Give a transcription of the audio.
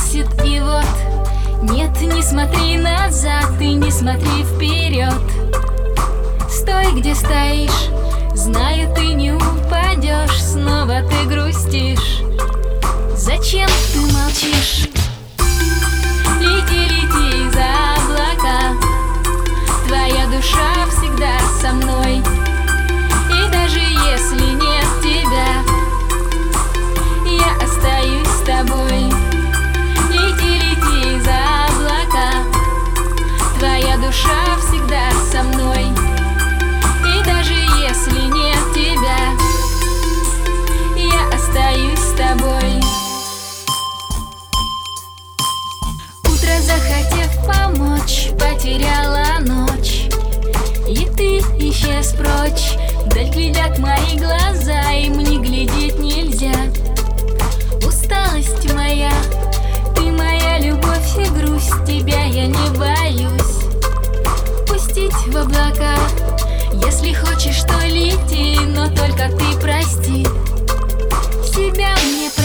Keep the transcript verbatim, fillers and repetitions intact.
бросит, и вот нет, не смотри назад и не смотри вперед. Стой, где стоишь, знаю, ты не упадешь. Снова ты грустишь. Зачем ты молчишь? Лети, лети за облака. Твоя душа всегда со мной. И даже если нет тебя, я остаюсь с тобой. Лети, лети за облака. Твоя душа всегда со мной. И даже если нет тебя, я остаюсь с тобой. Утро, захотев помочь, потеряла ночь, и ты исчез прочь. Вдаль глядят мои глаза, им не глядеть нельзя. Усталость моя, ты моя любовь и грусть. Тебя я не боюсь пустить в облака. Если хочешь, то лети, но только ты прости себя мне.